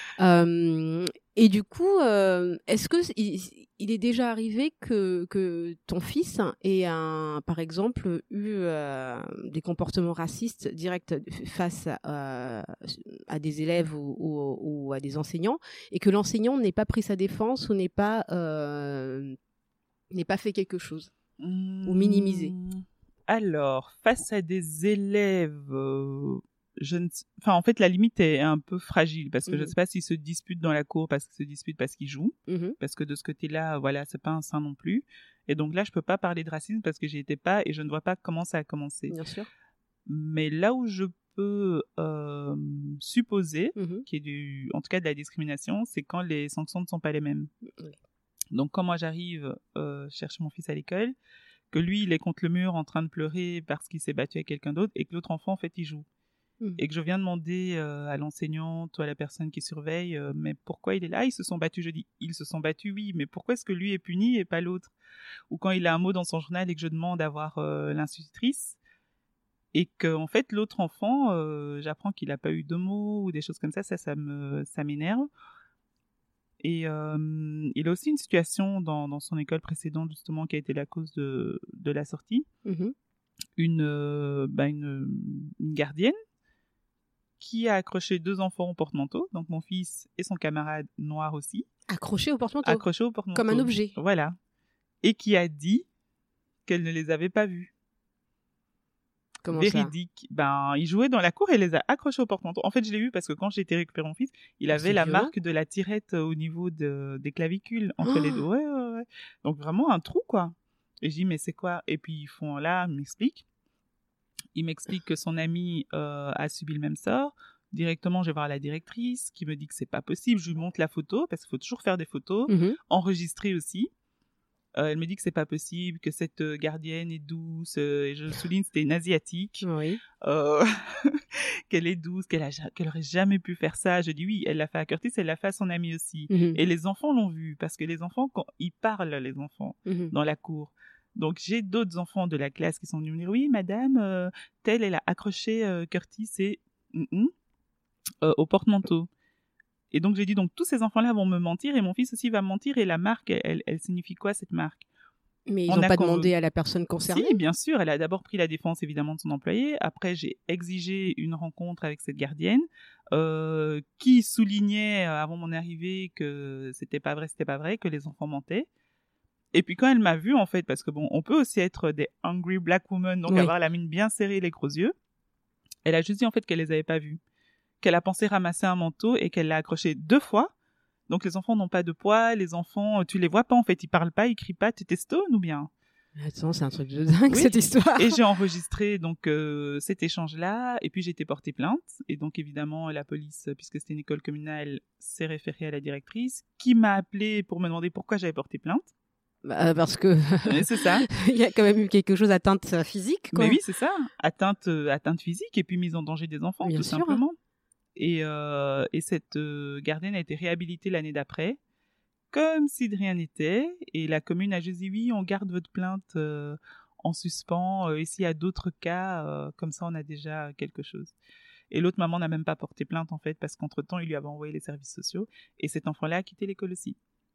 Euh, et du coup, euh, est-ce que c- il, il est déjà arrivé que que ton fils ait un, par exemple, eu euh, des comportements racistes directs face à, à des élèves ou, ou, ou à des enseignants, et que l'enseignant n'ait pas pris sa défense ou n'ait pas euh, n'ait pas fait quelque chose ou minimisé? Alors, face à des élèves, euh, je ne... enfin, en fait, la limite est un peu fragile parce que Mhm. je ne sais pas s'ils se disputent dans la cour parce qu'ils se disputent parce qu'ils jouent, Mhm. parce que de ce côté-là, voilà, c'est pas un saint non plus. Et donc là, je peux pas parler de racisme parce que j'y étais pas et je ne vois pas comment ça a commencé. Bien sûr. Mais là où je peux euh, supposer Mhm. qu'il y ait du, en tout cas de la discrimination, c'est quand les sanctions ne sont pas les mêmes. Oui. Donc quand moi j'arrive euh, chercher mon fils à l'école, que lui il est contre le mur en train de pleurer parce qu'il s'est battu avec quelqu'un d'autre et que l'autre enfant en fait il joue. Mhm. Et que je viens demander euh, à l'enseignante ou à la personne qui surveille, euh, mais pourquoi il est là? Ils se sont battus. Je dis, ils se sont battus, oui, mais pourquoi est-ce que lui est puni et pas l'autre? Ou quand il a un mot dans son journal et que je demande à voir euh, l'institutrice, et que en fait l'autre enfant, euh, j'apprends qu'il a pas eu de mots ou des choses comme ça, ça, ça me, ça m'énerve. Et euh, il a aussi une situation dans, dans son école précédente justement qui a été la cause de, de la sortie. Mhm. Une, euh, bah une, une gardienne qui a accroché deux enfants au porte-manteau, donc mon fils et son camarade noir aussi, Accroché au porte-manteau. accrochés au porte-manteau. Comme un objet. Voilà. Et qui a dit qu'elle ne les avait pas vus. Comment Véridique. Ben, il jouait dans la cour et les a accrochés au porte-manteau. En fait, je l'ai vu parce que quand j'ai été récupérer mon fils, il Oh, avait c'est la violent. marque de la tirette au niveau de, des clavicules, entre Oh. les deux. Ouais, ouais, ouais. Donc vraiment un trou, quoi. Et je dis, mais c'est quoi? Et puis ils font là, ils m'expliquent. Il m'explique que son ami euh, a subi le même sort. Directement, je vais voir la directrice qui me dit que c'est pas possible. Je lui montre la photo parce qu'il faut toujours faire des photos, Mhm. enregistrer aussi. Euh, elle me dit que c'est pas possible, que cette euh, gardienne est douce, euh, et je souligne c'était une asiatique, Oui. euh, qu'elle est douce, qu'elle a ja- qu'elle aurait jamais pu faire ça. Je dis oui, elle l'a fait à Curtis, elle l'a fait à son ami aussi. Mhm. Et les enfants l'ont vu parce que les enfants, quand ils parlent, les enfants Mhm. dans la cour. Donc j'ai d'autres enfants de la classe qui sont venus me dire oui, madame, euh, telle elle a accroché euh, Curtis et mm -mm, euh, au porte-manteau. Et donc j'ai dit donc tous ces enfants-là vont me mentir et mon fils aussi va me mentir et la marque elle, elle, elle signifie quoi cette marque? Mais ils On n'ont a pas con- demandé à la personne concernée. Si, bien sûr, elle a d'abord pris la défense évidemment de son employé. Après, j'ai exigé une rencontre avec cette gardienne euh, qui soulignait euh, avant mon arrivée que c'était pas vrai, c'était pas vrai, que les enfants mentaient. Et puis quand elle m'a vue en fait, parce que bon, on peut aussi être des hungry black women, donc Oui. avoir la mine bien serrée, les gros yeux. Elle a juste dit en fait qu'elle les avait pas vus, qu'elle a pensé ramasser un manteau et qu'elle l'a accroché deux fois. Donc les enfants n'ont pas de poids, les enfants, tu les vois pas en fait, ils parlent pas, ils crient pas, t'es stone ou bien? Attends, c'est un truc de dingue, Oui. cette histoire. Et j'ai enregistré donc euh, cet échange-là, et puis j'ai été portée plainte. Et donc évidemment, la police, puisque c'était une école communale, s'est référée à la directrice, qui m'a appelée pour me demander pourquoi j'avais porté plainte. Bah, parce que Et c'est ça. il y a quand même eu quelque chose atteinte physique, quoi. Mais oui, c'est ça. Atteinte, euh, atteinte physique et puis mise en danger des enfants, Bien tout sûr. simplement. Et, euh, et cette euh, gardienne a été réhabilitée l'année d'après, comme si de rien n'était. Et la commune a juste dit oui, on garde votre plainte euh, en suspens. Euh, et s'il y a d'autres cas, euh, comme ça, on a déjà quelque chose. Et l'autre maman n'a même pas porté plainte, en fait, parce qu'entre-temps, il lui avait envoyé les services sociaux. Et cet enfant-là a quitté l'école aussi.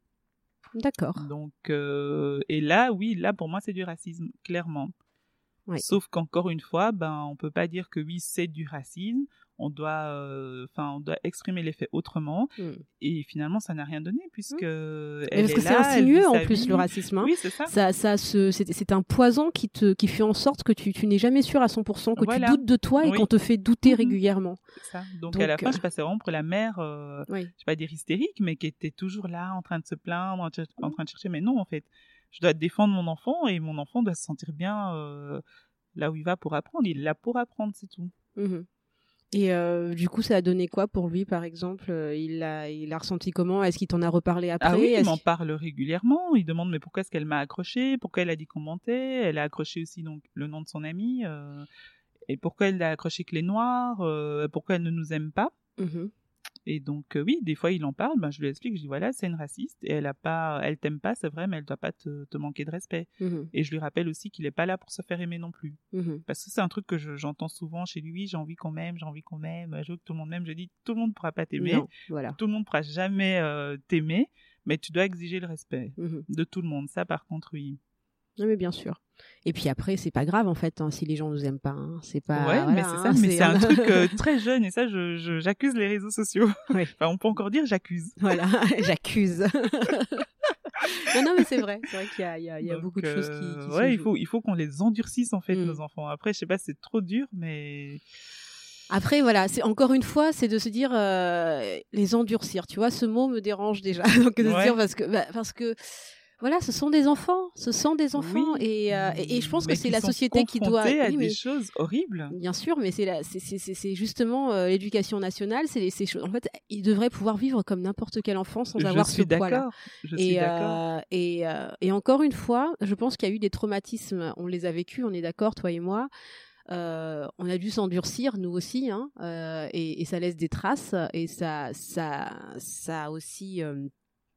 D'accord. Donc, euh, et là, oui, là, pour moi, c'est du racisme, clairement. Oui. Sauf qu'encore une fois, ben, on peut pas dire que oui, c'est du racisme. On doit, enfin, euh, on doit exprimer les faits autrement. Mm. Et finalement, ça n'a rien donné puisque Mm. elle parce est que là, c'est insinueux elle vit en sa plus vie. le racisme. Hein. Oui, c'est ça. Ça, ça se, c'est, c'est un poison qui te, qui fait en sorte que tu, tu n'es jamais sûr à cent pour cent, que Voilà. tu doutes de toi et Oui. qu'on te fait douter Mhm. régulièrement. C'est ça. Donc, Donc, à la fin, euh, je passais vraiment pour la mère, euh, Oui. je vais pas dire hystérique, mais qui était toujours là, en train de se plaindre, en, cher- en train de chercher. Mais non, en fait, je dois défendre mon enfant et mon enfant doit se sentir bien euh, là où il va pour apprendre. Il est là pour apprendre, c'est tout. Mhm. Et euh, du coup, ça a donné quoi pour lui, par exemple? Il l'a, il a ressenti comment? Est-ce qu'il t'en a reparlé après? Ah oui, il Est-ce m'en qu'il- parle régulièrement. Il demande mais pourquoi est-ce qu'elle m'a accroché? Pourquoi elle a dit qu'on mentait? Elle a accroché aussi donc le nom de son ami. euh, et pourquoi elle a accroché que les noirs? euh, pourquoi elle ne nous aime pas? Mhm. Et donc euh, oui, des fois il en parle. Ben, je lui explique. Je dis voilà, c'est une raciste et elle a pas, elle t'aime pas, c'est vrai, mais elle doit pas te, te manquer de respect. Mhm. Et je lui rappelle aussi qu'il est pas là pour se faire aimer non plus. Mhm. Parce que c'est un truc que je- j'entends souvent chez lui. Oui, j'ai envie qu'on m'aime, j'ai envie qu'on m'aime. Je veux que tout le monde m'aime. Je dis tout le monde pourra pas t'aimer. Non, voilà. Tout le monde pourra jamais euh, t'aimer, mais tu dois exiger le respect Mhm. de tout le monde. Ça, par contre, oui. Non, mais bien sûr. Et puis après, c'est pas grave en fait hein, si les gens nous aiment pas. Hein. C'est pas. ouais, voilà, mais c'est hein, ça. Mais c'est un un- truc euh, très jeune et ça, je, je- j'accuse les réseaux sociaux. Oui. Enfin, on peut encore dire j'accuse. Voilà, j'accuse. non, non, mais c'est vrai. C'est vrai qu'il y a, il y a, il y a Donc, beaucoup de choses qui. qui euh, se ouais, il jouent. faut, il faut qu'on les endurcisse en fait, Mm. nos enfants. Après, je sais pas, c'est trop dur, mais Après, voilà, c'est encore une fois, c'est de se dire euh, les endurcir. Tu vois, ce mot me dérange déjà. Donc de se Ouais. dire parce que bah, parce que voilà, ce sont des enfants, ce sont des enfants Oui. et, euh, et et je pense Mais que c'est qui la sont société qui doit. confrontés à Oui, des mais- choses horribles. Bien sûr, mais c'est la, c'est, c'est, c'est, c'est justement euh, l'éducation nationale. C'est les- ces choses. En fait, ils devraient pouvoir vivre comme n'importe quel enfant sans Je avoir suis ce poids-là. d'accord. Je suis Et, d'accord. euh, et, euh, et encore une fois, je pense qu'il y a eu des traumatismes. On les a vécus, on est d'accord, toi et moi. Euh, on a dû s'endurcir, nous aussi, hein, euh, et, et ça laisse des traces. Et ça, ça, ça aussi euh,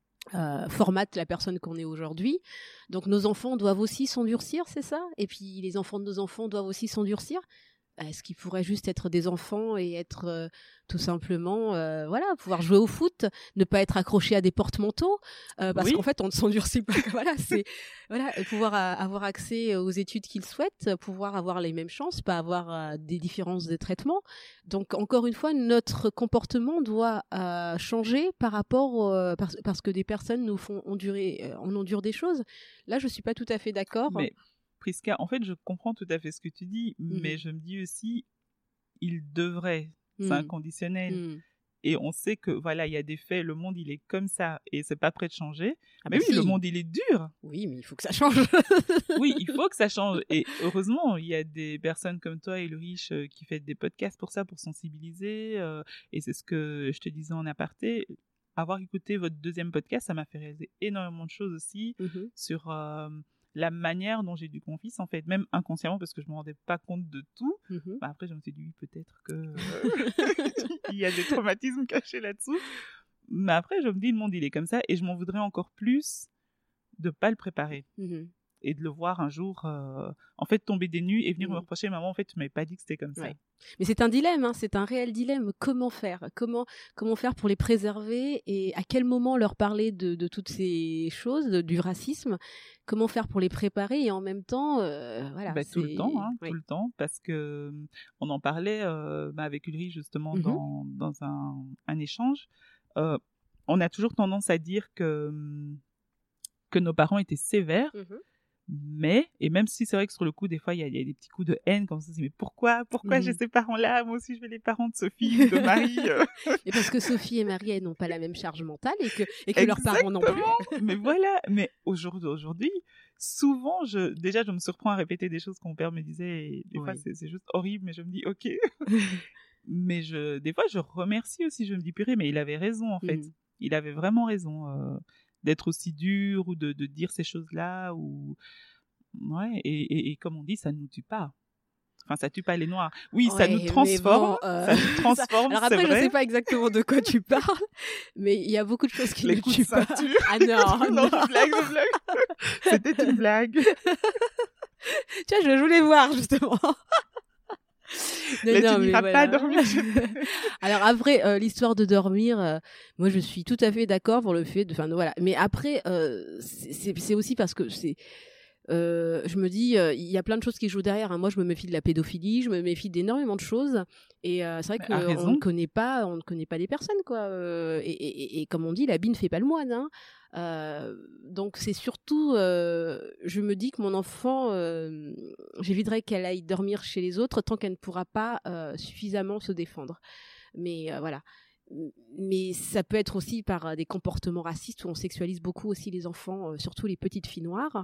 euh, formate la personne qu'on est aujourd'hui. Donc nos enfants doivent aussi s'endurcir, c'est ça? Et puis les enfants de nos enfants doivent aussi s'endurcir. Est-ce qu'ils pourraient juste être des enfants et être euh, tout simplement, euh, voilà, pouvoir jouer au foot, ne pas être accroché à des porte-manteaux, euh, parce Oui. qu'en fait, on ne s'endurcit pas. Voilà, c'est voilà, et pouvoir euh, avoir accès aux études qu'ils souhaitent, pouvoir avoir les mêmes chances, pas avoir euh, des différences de traitement. Donc, encore une fois, notre comportement doit euh, changer par rapport, euh, parce, parce que des personnes nous font endurer, euh, on endure des choses. Là, je suis pas tout à fait d'accord. Mais Prisca, en fait, je comprends tout à fait ce que tu dis, Mhm. mais je me dis aussi, il devrait, c'est Mhm. inconditionnel. Hmm. Et on sait que, voilà, il y a des faits, le monde, il est comme ça, et c'est pas prêt de changer. Ah mais bah oui, si. le monde, il est dur. Oui, mais il faut que ça change. Oui, il faut que ça change. Et heureusement, il y a des personnes comme toi et Ulrich euh, qui font des podcasts pour ça, pour sensibiliser. euh, et c'est ce que je te disais en aparté. Avoir écouté votre deuxième podcast, ça m'a fait réaliser énormément de choses aussi Mhm. sur euh, la manière dont j'ai éduqué mon fils, en fait, même inconsciemment, parce que je me rendais pas compte de tout. Mhm. Bah, après, je me suis dit, oui, peut-être que euh, il y a des traumatismes cachés là-dessous. Mais après, je me dis, le monde, il est comme ça, et je m'en voudrais encore plus de pas le préparer. Mhm. et de le voir un jour, euh, en fait, tomber des nues et venir Mmh. me reprocher, maman, en fait, tu m'avais pas dit que c'était comme ça. Ouais. Mais c'est un dilemme, hein, c'est un réel dilemme. Comment faire comment, comment faire pour les préserver et à quel moment leur parler de, de toutes ces choses, de, du racisme. Comment faire pour les préparer et en même temps, euh, voilà. Bah, tout le c'est- temps, hein, oui. tout le temps, parce que on en parlait euh, bah, avec Ulrich justement Mhm. dans, dans un, un échange. Euh, on a toujours tendance à dire que que nos parents étaient sévères, Mhm. mais et même si c'est vrai que sur le coup des fois il y a, il y a des petits coups de haine comme ça, mais pourquoi pourquoi Mhm. j'ai ces parents-là, moi aussi je veux les parents de Sophie ou de Marie. euh. Et parce que Sophie et Marie, elles n'ont pas la même charge mentale et que, et que leurs parents non plus. Exactement. Mais voilà, mais aujourd'hui, aujourd'hui, souvent, je, déjà, je me surprends à répéter des choses que mon père me disait, et des fois, Oui. c'est, c'est juste horrible, mais je me dis, ok. Mais je, des fois, je remercie aussi, je me dis, purée, mais il avait raison, en fait. Mhm. Il avait vraiment raison, euh, d'être aussi dur, ou de, de dire ces choses-là, ou, ouais, et, et, et comme on dit, ça ne nous tue pas. Enfin, ça tue pas les noirs. Oui, ça Ouais, nous mais transforme, bon, euh, ça nous transforme, Alors c'est après, je vrai. sais pas exactement de quoi tu parles, mais il y a beaucoup de choses qui Les ne coups de tuent pas. ceinture. Ah non, non, non. je blague, je blague. C'était une blague. Tiens, je voulais voir justement. Non, Mais non, tu n'iras voilà. pas dormir chez toi. Alors après, euh, l'histoire de dormir, euh, moi je suis tout à fait d'accord pour le fait de, enfin voilà. Mais après, euh, c'est, c'est c'est aussi parce que c'est, euh, je me dis, euh, il y a plein de choses qui jouent derrière. Hein. Moi, je me méfie de la pédophilie, je me méfie d'énormément de choses. Et euh, c'est vrai Mais à qu'on raison. ne connaît pas, on ne connaît pas les personnes, quoi. Euh, et, et, et, et comme on dit, l'habit ne fait pas le moine. Hein. Euh, donc c'est surtout, euh, je me dis que mon enfant, euh, j'éviterais qu'elle aille dormir chez les autres tant qu'elle ne pourra pas euh, suffisamment se défendre. Mais euh, voilà. Mais ça peut être aussi par euh, des comportements racistes où on sexualise beaucoup aussi les enfants, euh, surtout les petites filles noires.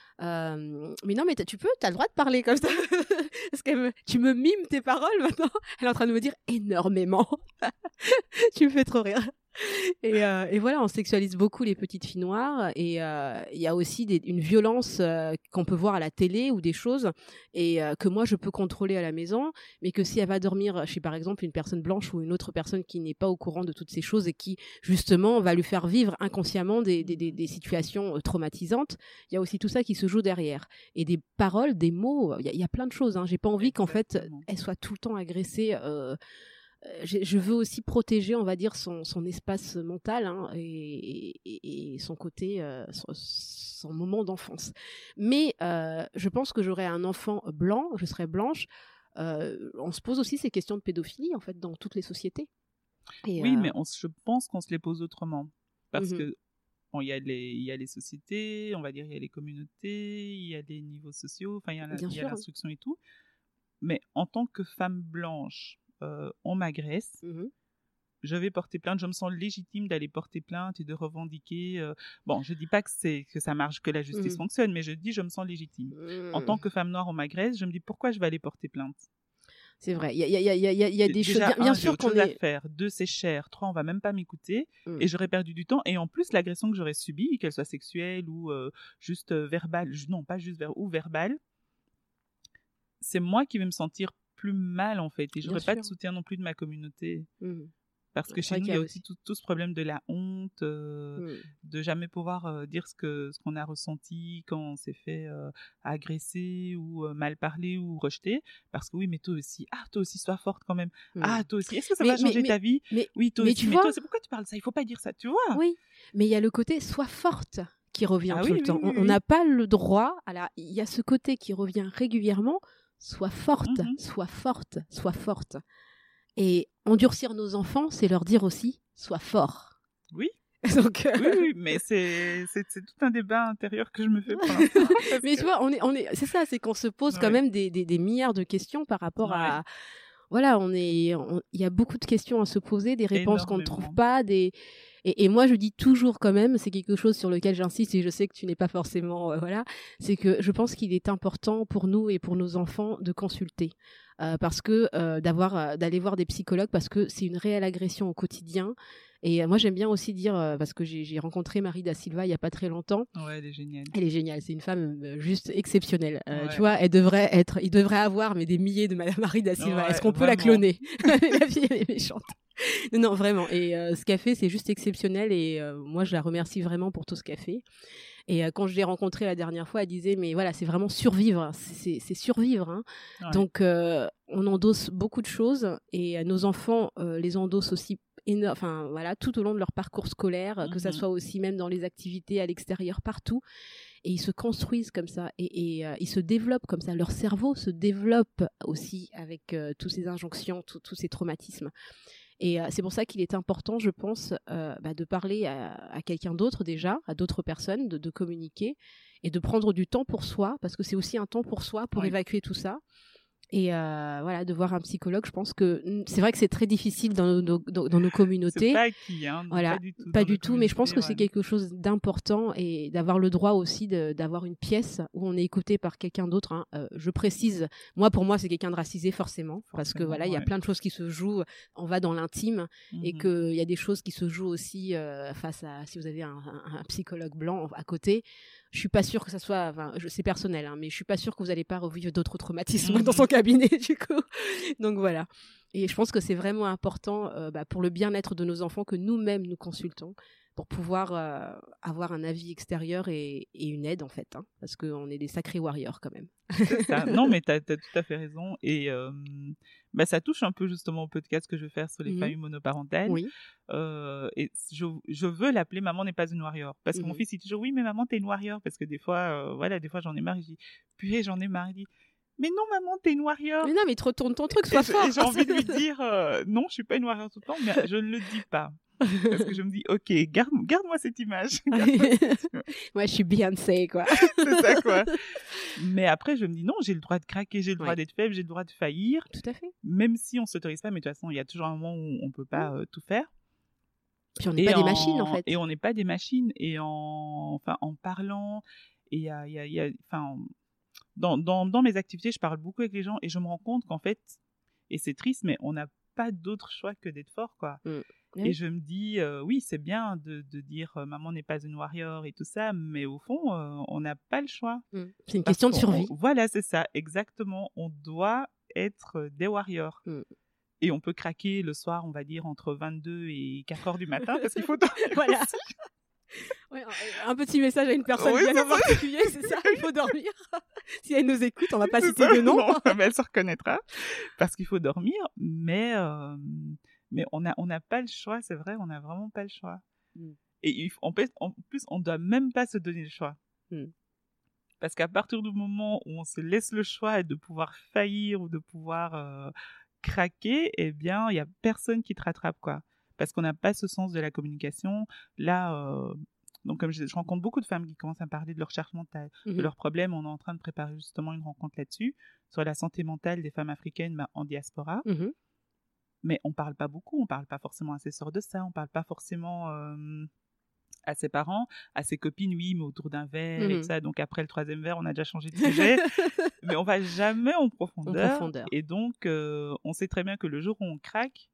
Euh, mais non, mais tu peux, t'as le droit de parler comme ça. Parce que me, tu me mimes tes paroles maintenant. Elle est en train de me dire énormément. Tu me fais trop rire. Et, euh, et voilà, on sexualise beaucoup les petites filles noires. Et il euh, y a aussi des, une violence euh, qu'on peut voir à la télé ou des choses et euh, que moi je peux contrôler à la maison, mais que si elle va dormir chez par exemple une personne blanche ou une autre personne qui n'est pas au courant de toutes ces choses et qui justement va lui faire vivre inconsciemment des, des, des, des situations traumatisantes, il y a aussi tout ça qui se joue derrière. Et des paroles, des mots, il y, y a plein de choses. Hein. J'ai pas envie qu'en fait elle soit tout le temps agressée. Euh, je veux aussi protéger, on va dire, son, son espace mental hein, et, et, et son côté, euh, son, son moment d'enfance. Mais euh, je pense que j'aurais un enfant blanc, je serais blanche. Euh, on se pose aussi ces questions de pédophilie, en fait, dans toutes les sociétés. Et, oui, euh... mais on, je pense qu'on se les pose autrement. Parce mm-hmm. que bon, il y a les, il y a les sociétés, on va dire, il y a les communautés, il y a des niveaux sociaux, enfin, il y a, la, il y a l'instruction et tout. Mais en tant que femme blanche, Euh, on m'agresse, mmh. je vais porter plainte, je me sens légitime d'aller porter plainte et de revendiquer. Euh... Bon, je dis pas que c'est que ça marche, que la justice mmh. fonctionne, mais je dis je me sens légitime. Mmh. En tant que femme noire, on m'agresse, je me dis pourquoi je vais aller porter plainte. C'est vrai, il y a, y a, y a, y a, y a des Déjà, choses. Bien, bien un, sûr qu'on est. est. À faire. Deux, c'est cher. Trois, on va même pas m'écouter mmh. et j'aurais perdu du temps. Et en plus, l'agression que j'aurais subie, qu'elle soit sexuelle ou euh, juste euh, verbale, non pas juste ver- ou verbale, c'est moi qui vais me sentir plus mal en fait et j'aurais Bien pas sûr. de soutien non plus de ma communauté mmh. parce que c'est chez nous il y a aussi aussi tout, tout ce problème de la honte euh, mmh. de jamais pouvoir euh, dire ce que ce qu'on a ressenti quand on s'est fait euh, agresser ou euh, mal parler ou rejeter parce que oui mais toi aussi ah toi aussi sois forte quand même mmh. ah toi aussi est-ce que ça mais, va changer mais, ta vie mais, oui toi mais aussi tu mais vois... toi c'est pourquoi tu parles de ça il faut pas dire ça tu vois oui mais il y a le côté sois forte qui revient ah, tout oui, le oui, temps oui, on oui. n'a pas le droit à la il y a ce côté qui revient régulièrement. Sois forte, mmh. sois forte, sois forte. Et endurcir nos enfants, c'est leur dire aussi, sois fort. Oui. Donc, euh... oui, oui, mais c'est, c'est, c'est tout un débat intérieur que je me fais pour l'instant. Mais que... tu vois, on est, on est, c'est ça, c'est qu'on se pose ouais. quand même des, des, des milliards de questions par rapport ouais. à... Voilà, on est, on... il y a beaucoup de questions à se poser, des réponses qu'on ne trouve pas, des... Et, et moi, je dis toujours quand même, c'est quelque chose sur lequel j'insiste et je sais que tu n'es pas forcément, euh, voilà, c'est que je pense qu'il est important pour nous et pour nos enfants de consulter, euh, parce que euh, d'avoir, euh, d'aller voir des psychologues, parce que c'est une réelle agression au quotidien. Et euh, moi, j'aime bien aussi dire, euh, parce que j'ai, j'ai rencontré Marie da Silva il y a pas très longtemps. Ouais, elle est géniale. Elle est géniale, c'est une femme euh, juste exceptionnelle. Euh, ouais. Tu vois, elle devrait être, il devrait avoir mais des milliers de Madame Marie da Silva. Ouais, Est-ce qu'on vraiment. peut la cloner? La fille, elle est méchante. Non, non, vraiment. Et euh, ce qu'elle fait, c'est juste exceptionnel. Et euh, moi, je la remercie vraiment pour tout ce qu'elle fait. Et euh, quand je l'ai rencontrée la dernière fois, elle disait, mais voilà, c'est vraiment survivre, c'est, c'est, c'est survivre. Hein. Ouais. Donc, euh, on endosse beaucoup de choses et euh, nos enfants euh, les endossent aussi éno- enfin, voilà, tout au long de leur parcours scolaire, mm-hmm. que ça soit aussi même dans les activités à l'extérieur, partout. Et ils se construisent comme ça et, et euh, ils se développent comme ça. Leur cerveau se développe aussi avec euh, toutes ces injonctions, tous ces traumatismes. Et euh, c'est pour ça qu'il est important, je pense, euh, bah, de parler à, à quelqu'un d'autre déjà, à d'autres personnes, de, de communiquer et de prendre du temps pour soi, parce que c'est aussi un temps pour soi, pour oui. évacuer tout ça. Et euh, voilà, de voir un psychologue, je pense que c'est vrai que c'est très difficile dans nos, dans, dans nos communautés. C'est pas acquis, hein, voilà, pas du tout. Pas du tout, mais je pense que ouais. c'est quelque chose d'important et d'avoir le droit aussi de, d'avoir une pièce où on est écouté par quelqu'un d'autre. Hein. Euh, je précise, moi pour moi c'est quelqu'un de racisé forcément, forcément parce que voilà, il ouais. y a plein de choses qui se jouent. On va dans l'intime mm-hmm. et que il y a des choses qui se jouent aussi euh, face à si vous avez un, un, un psychologue blanc à côté. Je suis pas sûre que ça soit, enfin, je, c'est personnel, hein, mais je suis pas sûre que vous allez pas revivre d'autres traumatismes mmh. dans son cabinet, du coup. Donc voilà. Et je pense que c'est vraiment important euh, bah, pour le bien-être de nos enfants que nous-mêmes nous consultons pour pouvoir euh, avoir un avis extérieur et, et une aide en fait, hein, parce qu'on est des sacrés warriors quand même. C'est ça. Non, mais t'as, t'as tout à fait raison. Et euh, bah, ça touche un peu justement au podcast que je vais faire sur les mmh. familles monoparentales. Oui. Euh, et je, je veux l'appeler Maman n'est pas une warrior. Parce que mmh. mon fils il dit toujours oui, mais maman t'es une warrior. Parce que des fois, euh, voilà, des fois j'en ai marre. Je dis purée, j'en ai marre. Il dit mais non, maman, t'es une warrior. Mais non, mais te retourne ton truc, sois et fort. Et j'ai envie de lui dire euh, non, je suis pas une warrior tout le temps, mais je ne le dis pas. Parce que je me dis, ok, garde, garde-moi cette image. Garde-moi cette image. Moi, je suis Beyoncé, quoi. C'est ça, quoi. Mais après, je me dis, non, j'ai le droit de craquer, j'ai le droit ouais. d'être faible, j'ai le droit de faillir. Tout à fait. Même si on ne s'autorise pas, mais de toute façon, il y a toujours un moment où on ne peut pas euh, tout faire. Puis on n'est pas en... des machines, en fait. Et on n'est pas des machines. Et en, enfin, en parlant, et il y a, y a, y a, enfin, dans, dans, dans mes activités, je parle beaucoup avec les gens et je me rends compte qu'en fait, et c'est triste, mais on n'a pas d'autre choix que d'être fort, quoi. Mm. Oui. Et je me dis, euh, oui, c'est bien de, de dire euh, maman n'est pas une warrior et tout ça, mais au fond, euh, on n'a pas le choix. Mmh. C'est une question de survie. On, voilà, c'est ça, exactement. On doit être des warriors. Mmh. Et on peut craquer le soir, on va dire, entre vingt-deux et quatre heures du matin, parce qu'il faut dormir. Voilà. Ouais, un petit message à une personne oui, bien en particulier, c'est ça, il faut dormir. Si elle nous écoute, on va pas c'est citer ça, de nom. Non, mais elle se reconnaîtra, parce qu'il faut dormir, mais... Euh... Mais on n'a on n'a pas le choix, c'est vrai, on n'a vraiment pas le choix. Mm. Et il, en, plus, en plus, on ne doit même pas se donner le choix. Mm. Parce qu'à partir du moment où on se laisse le choix de pouvoir faillir ou de pouvoir euh, craquer, eh bien, il n'y a personne qui te rattrape, quoi. Parce qu'on n'a pas ce sens de la communication. Là, euh, donc comme je, je rencontre beaucoup de femmes qui commencent à parler de leur charge mentale, mm-hmm. de leurs problèmes. On est en train de préparer justement une rencontre là-dessus, sur la santé mentale des femmes africaines bah, en diaspora. Mm-hmm. Mais on parle pas beaucoup, on parle pas forcément à ses sœurs de ça, on parle pas forcément euh, à ses parents, à ses copines, oui, mais autour d'un verre mmh. et tout ça. Donc après le troisième verre, on a déjà changé de sujet, mais on va jamais en profondeur. En profondeur. Et donc, euh, on sait très bien que le jour où on craque,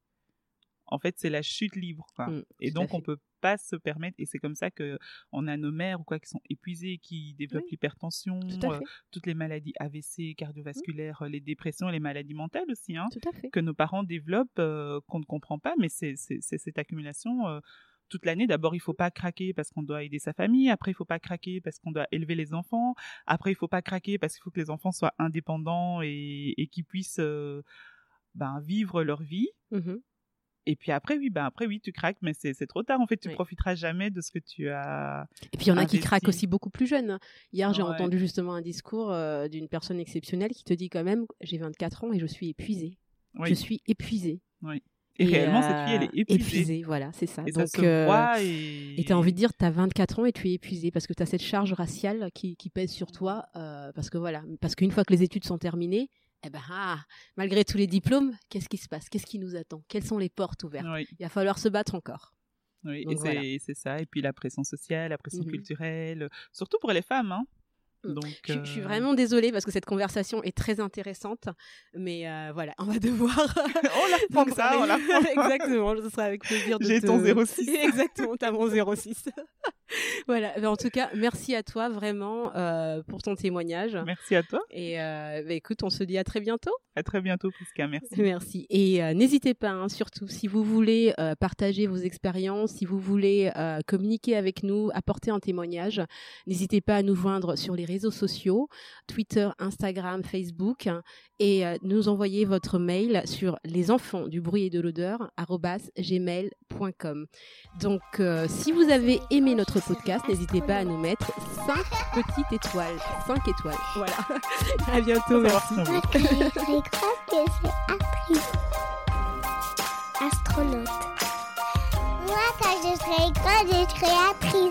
en fait, c'est la chute libre, quoi. Mmh, et donc, on peut pas se permettre, et c'est comme ça que on a nos mères ou quoi qui sont épuisées, qui développent oui. l'hypertension, euh, toutes les maladies A V C, cardiovasculaires, mmh. les dépressions, les maladies mentales aussi, hein, Tout à fait. que nos parents développent, euh, qu'on ne comprend pas, mais c'est, c'est, c'est cette accumulation euh, toute l'année. D'abord, il faut pas craquer parce qu'on doit aider sa famille. Après, il faut pas craquer parce qu'on doit élever les enfants. Après, il faut pas craquer parce qu'il faut que les enfants soient indépendants et, et qu'ils puissent euh, ben, vivre leur vie. Mmh. Et puis après, oui, ben après, oui, tu craques, mais c'est, c'est trop tard. En fait, tu oui. profiteras jamais de ce que tu as. Et puis, il y en a investi. Qui craquent aussi beaucoup plus jeunes. Hier, j'ai ouais. entendu justement un discours euh, d'une personne exceptionnelle qui te dit quand même, j'ai vingt-quatre ans et je suis épuisée. Oui. Je suis épuisée. Oui. Et, et réellement, euh, cette fille, elle est épuisée. Épuisée, voilà, c'est ça. Et donc, ça se euh, voit et... et tu as envie de dire, tu as vingt-quatre ans et tu es épuisée parce que tu as cette charge raciale qui, qui pèse sur toi. Euh, parce que voilà, parce qu'une fois que les études sont terminées, eh ben, ah, malgré tous les diplômes, qu'est-ce qui se passe? Qu'est-ce qui nous attend? Quelles sont les portes ouvertes? Oui. Il va falloir se battre encore. Oui, donc, et voilà. c'est, c'est ça. Et puis la pression sociale, la pression mm-hmm. culturelle, surtout pour les femmes, hein. Donc, je, euh... je suis vraiment désolée parce que cette conversation est très intéressante, mais euh, voilà, on va devoir. on la reprend ça, on la reprend. Exactement, ce sera avec plaisir de J'ai te... ton zéro six. Exactement, t'as mon zéro six. Voilà. Mais en tout cas, merci à toi vraiment euh, pour ton témoignage. Merci à toi. Et euh, bah, écoute, on se dit à très bientôt. À très bientôt, Prisca. Merci. Merci. Et euh, n'hésitez pas, hein, surtout, si vous voulez euh, partager vos expériences, si vous voulez euh, communiquer avec nous, apporter un témoignage, n'hésitez pas à nous joindre sur les réseaux sociaux, Twitter, Instagram, Facebook, hein, et euh, nous envoyer votre mail sur les enfants du bruit et de l'odeur arobase gmail point com. Donc, euh, si vous avez aimé notre podcast, n'hésitez pas à nous mettre cinq petites étoiles. cinq étoiles. Voilà. À bientôt. Merci. Moi, quand je serai grande, je serai actrice. Astronaute. Moi, quand je serai grande, je serai actrice.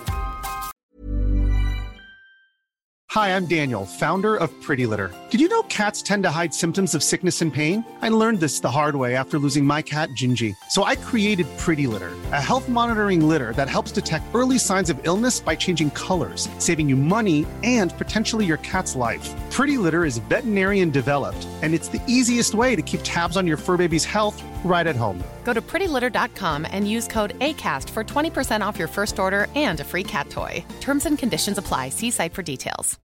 Hi, I'm Daniel, founder of Pretty Litter. Did you know cats tend to hide symptoms of sickness and pain? I learned this the hard way after losing my cat, Gingy. So I created Pretty Litter, a health monitoring litter that helps detect early signs of illness by changing colors, saving you money and potentially your cat's life. Pretty Litter is veterinarian developed, and it's the easiest way to keep tabs on your fur baby's health right at home. Go to pretty litter dot com and use code ACAST for twenty percent off your first order and a free cat toy. Terms and conditions apply. See site for details.